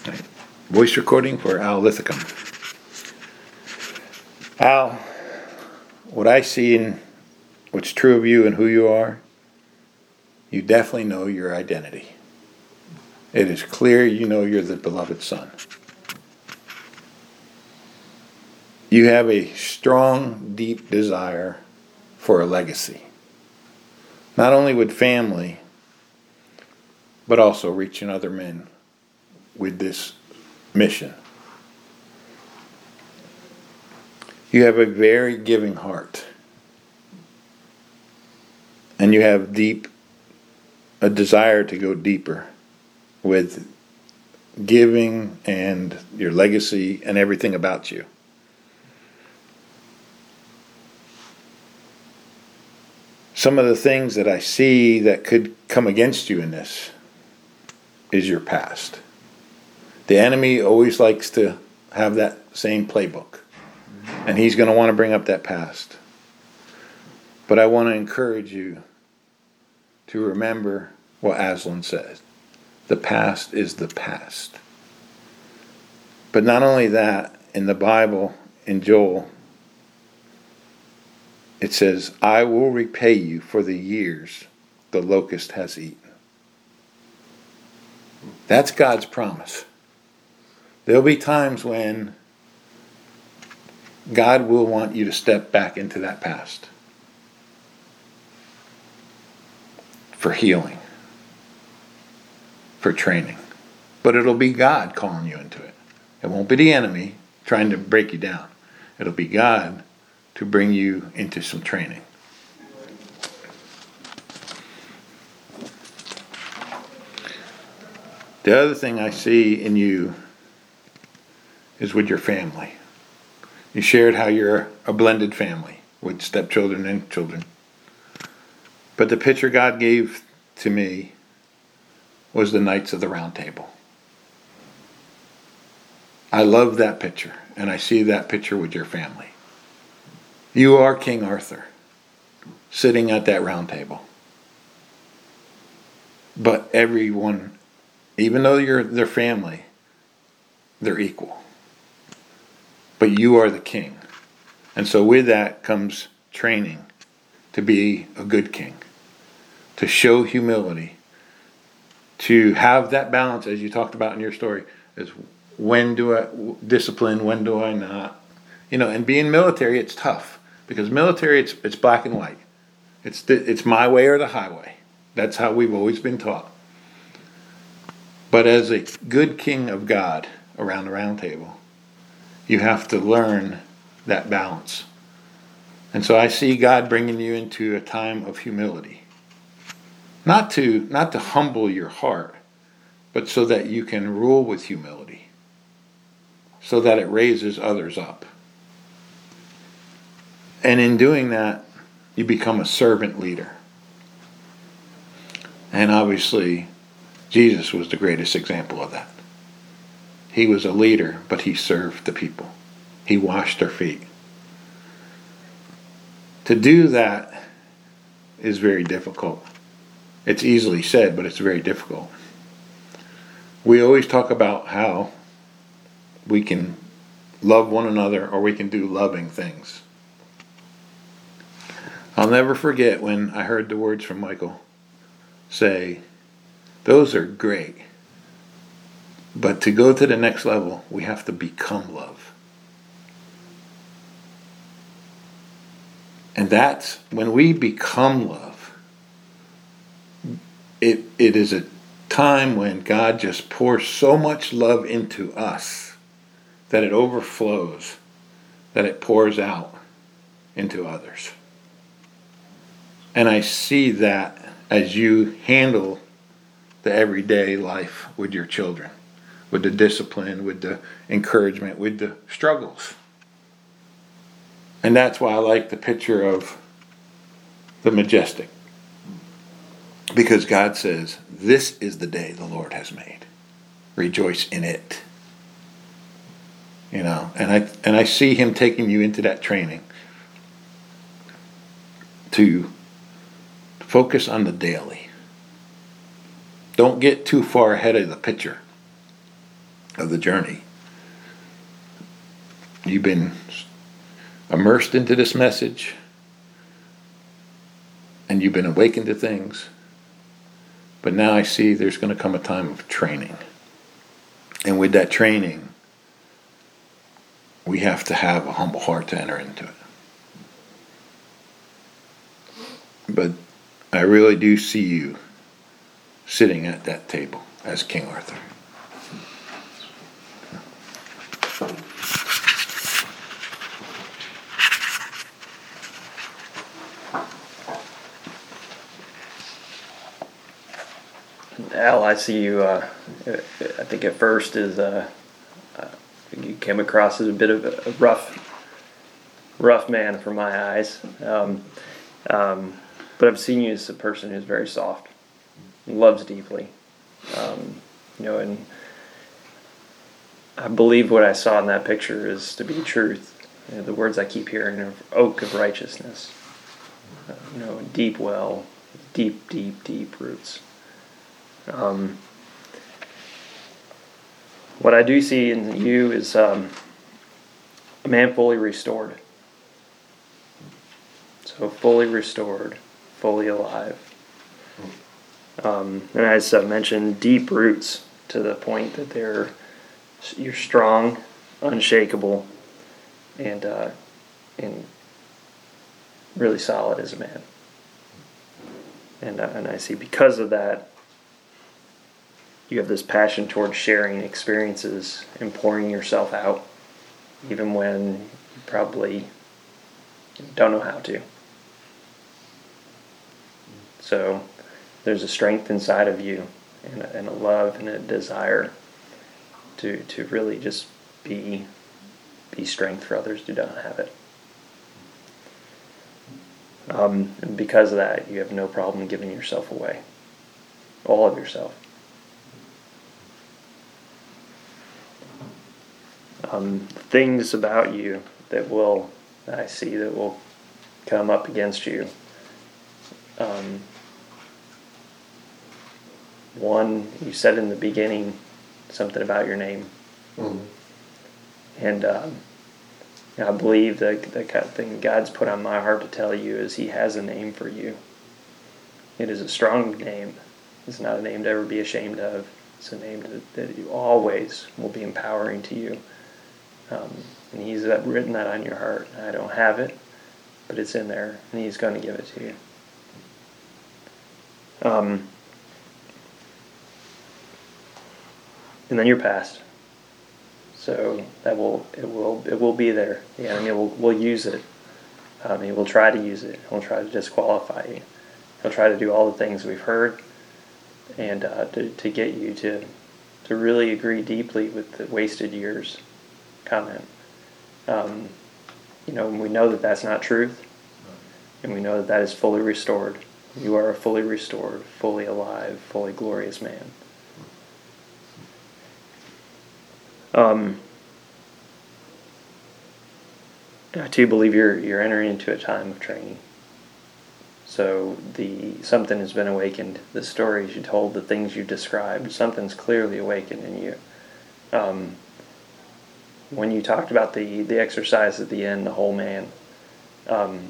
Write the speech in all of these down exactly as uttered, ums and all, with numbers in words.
Voice recording for Al Lithicum. Al, what I see in what's true of you and who you are, you definitely know your identity. It is clear you know you're the beloved son. You have a strong, deep desire for a legacy. Not only with family, but also reaching other men with this mission. You have a very giving heart. And you have deep, a desire to go deeper with giving and your legacy and everything about you. Some of the things that I see that could come against you in this is your past. The enemy always likes to have that same playbook. And he's going to want to bring up that past. But I want to encourage you to remember what Aslan said. The past is the past. But not only that, in the Bible, in Joel, it says, I will repay you for the years the locust has eaten. That's God's promise. There'll be times when God will want you to step back into that past for healing, for training. But it'll be God calling you into it. It won't be the enemy trying to break you down. It'll be God to bring you into some training. The other thing I see in you is with your family. You shared how you're a blended family with stepchildren and children. But the picture God gave to me was the Knights of the Round Table. I love that picture, and I see that picture with your family. You are King Arthur, sitting at that round table. But everyone, even though you're their family, they're equal. But you are the king. And so with that comes training to be a good king, to show humility, to have that balance, as you talked about in your story, is when do I discipline, when do I not? You know, and being military, it's tough. Because military, it's it's black and white. It's the, it's my way or the highway. That's how we've always been taught. But as a good king of God around the round table, you have to learn that balance. And so I see God bringing you into a time of humility. Not to not to humble your heart, but so that you can rule with humility. So that it raises others up. And in doing that, you become a servant leader. And obviously, Jesus was the greatest example of that. He was a leader, but he served the people. He washed their feet. To do that is very difficult. It's easily said, but it's very difficult. We always talk about how we can love one another or we can do loving things. I'll never forget when I heard the words from Michael say, those are great. But to go to the next level, we have to become love. And that's when we become love. It it is a time when God just pours so much love into us that it overflows, that it pours out into others. And I see that as you handle the everyday life with your children, with the discipline, with the encouragement, with the struggles. And that's why I like the picture of the majestic. Because God says, this is the day the Lord has made. Rejoice in it. You know, and I and I see him taking you into that training to focus on the daily. Don't get too far ahead of the picture. of the journey. You've been immersed into this message, and you've been awakened to things. But now I see there's going to come a time of training. And with that training, we have to have a humble heart to enter into it. But I really do see you sitting at that table as King Arthur. Al, I see you, uh, I think at first is, uh, uh, you came across as a bit of a rough, rough man from my eyes. Um, um, but I've seen you as a person who's very soft, loves deeply. Um, you know, and I believe what I saw in that picture is to be truth. You know, the words I keep hearing are oak of righteousness. Uh, you know, deep well, deep, deep, deep roots. Um, what I do see in you is um, a man fully restored. So fully restored, fully alive. Um, and as I mentioned, deep roots to the point that they're you're strong, unshakable, and uh, and really solid as a man. And uh, and I see because of that, you have this passion towards sharing experiences and pouring yourself out, even when you probably don't know how to. So there's a strength inside of you and a, and a love and a desire to to really just be be strength for others who don't have it. Um, and because of that, you have no problem giving yourself away, all of yourself. Um, things about you that will, that I see that will come up against you. Um, one, you said in the beginning something about your name. Mm-hmm. And um, I believe that the kind of thing God's put on my heart to tell you is He has a name for you. It is a strong name. It's not a name to ever be ashamed of. It's a name that, that you always will be empowering to you. Um, and He's written that on your heart. I don't have it, but it's in there, and He's going to give it to you. Um, and then your past. So that will it will it will be there. The enemy will will use it. Um, he will try to use it. He'll try to disqualify you. He'll try to do all the things we've heard, and uh, to to get you to to really agree deeply with the wasted years comment. Um, you know, we know that that's not truth, and we know that that is fully restored. You are a fully restored, fully alive, fully glorious man. Um, I too believe you're you're entering into a time of training. So the something has been awakened. The stories you told, the things you described, something's clearly awakened in you. Um, when you talked about the, the exercise at the end, the whole man, um,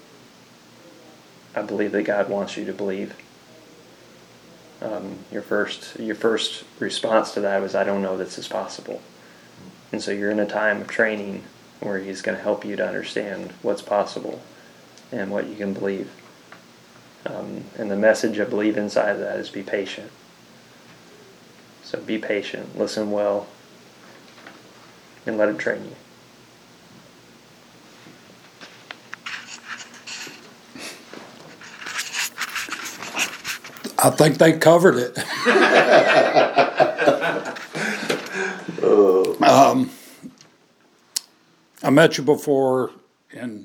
I believe that God wants you to believe. Um, your first your first response to that was, I don't know this is possible. And so you're in a time of training where He's going to help you to understand what's possible and what you can believe. Um, and the message I believe inside of that is be patient. So be patient, listen well, and let Him train you. I think they covered it. um, I met you before in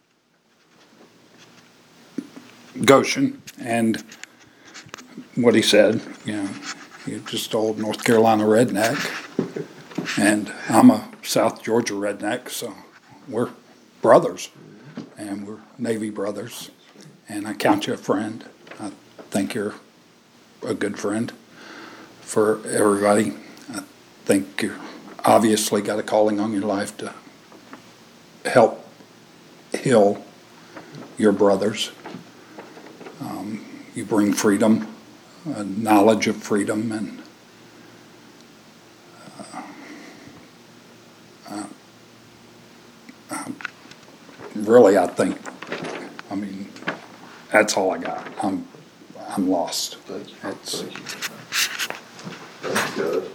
Goshen, and what he said, you know, you're just old North Carolina redneck, and I'm a South Georgia redneck, so we're brothers, and we're Navy brothers, and I count you a friend. I think you're a good friend for everybody. I think you obviously got a calling on your life to help heal your brothers. Um, you bring freedom, a knowledge of freedom, and uh, uh, uh, really, I think, I mean, that's all I got. I'm, I'm lost. Thank you. It's, Thank you. That's good.